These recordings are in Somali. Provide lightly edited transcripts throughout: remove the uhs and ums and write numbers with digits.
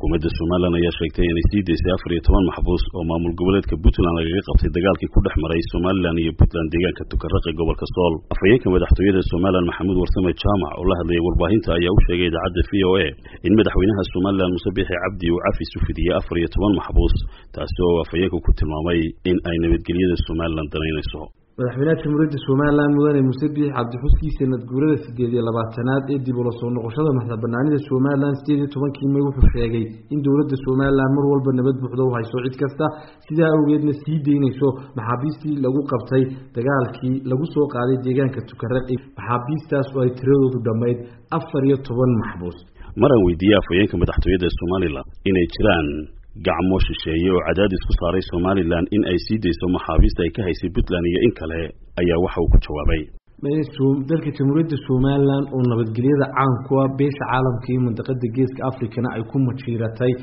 xukuumadda Soomaaliland ayaa sheegtay inay sii deysay 14 maxbuus oo maamul goboleedka Puntland lagaga qabtay dagaalkii ku dhexmaray Soomaaliland iyo Puntland deegaanka Tukarraq ee gobolka Sool. Afhayeenka madaxtooyada Soomaaliland Maxamuud Warsame Jaamac oo la hadlayay warbaahinta ayaa u sheegay idaacadda VOA in madaxweynaha Soomaaliland Muuse Biixi Cabdi uu cafis u fidiyay 14 maxbuus taasoo afhayeenku ku tilmaamay in ay nabadgelyada Soomaaliland danaynayso. madaxweynaha jamhuuriyadda Soomaaliland mudane Muuse Biixi Cabdi xuskiisa nadguurada 8-labaatanaad ee dib u soo noqoshada madaxbannaanida Soomaaliland 18 May wuxuu sheegay in dawladda Soomaaliland mar walba nabad buuxda u hayso cid kasta sida awgeedna sii deynayso maxaabiistii lagu qabtay dagaalkii lagu soo qaaday deegaanka Tukarraq maxaabiistaas oo ay tiradoodu dhamayd 14 maxbuus. Maran weydiiyay afhayeenka madaxtooyada Soomaaliland inay jiraan gacmo shisheeye oo cadaadis ku saaray Soomaaliland in ay sii deyso maxaabiista ay ka haysay Puntland iyo in kale ayaa waxa uu ku jawaabay dalka jamhuuriyadda Soomaaliland oo nabadgelyada caan ku ah beesha caalamka iyo mandaqada geeska Afrikana ay ku majiiratay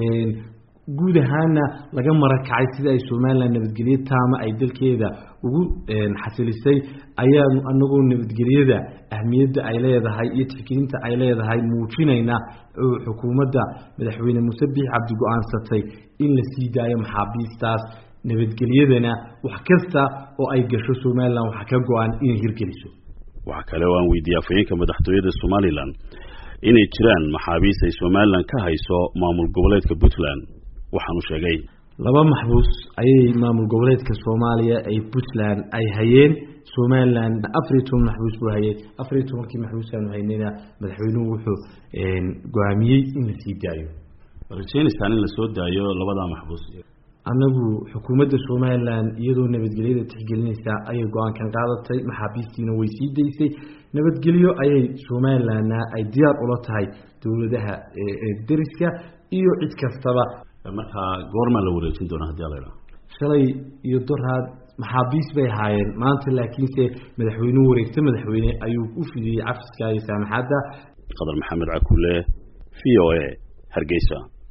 guud ahaana laga marakacay sida ay Soomaaliland nabadgelyo taama ay dalkeeda ugu xasilisay ayaa anagoo nabadgelyada ahmiyadda ay leedahay iyo tixgelinta ay leedahay muujinayna xukuumadda madaxweyne Muuse Biixi Cabdi go'aansatay in la sii daayo maxaabiistaas nabadgelyadana wax kasta oo ay gasho Soomaaliland waxa ka go'an inay hirgeliso. waxa kale oo aan weydiiyay afhayeenka madaxtooyada Soomaaliland inay jiraan maxaabiis ay Soomaaliland ka hayso maamul goboleedka Puntland waxaanu sheegay 2 maxbuus ayay maamul goboleedka Soomaaliya ay Puntland ay hayeen Soomaaliland 14 maxbuus buu hayay 14kii maxbuus aanu haynayna madaxweynuhu wuxuu go'aamiyay in la sii daayo. Rajaynaysaan in la soo daayo 2 maxbuus anagu xukuumadda Soomaaliland iyadoo nabadgelyada tixgelinaysa ayay go'aankan qaadatay maxaabiistiina way sii deysay nabadgelyo ayay Soomaaliland ay diyaar u la tahay dawladaha dariska iyo cid kastaba. marka goorma la wareejin doona hadii la yiraahdo shalay iyo doraad maxaabiis bay haayeen maanta laakiinse madaxweynuhu wareegtay madaxweyne ayuu u fidiyay cafiska iyo saamaxada. Qadar Maxamed Cakule VOA Hargeysa.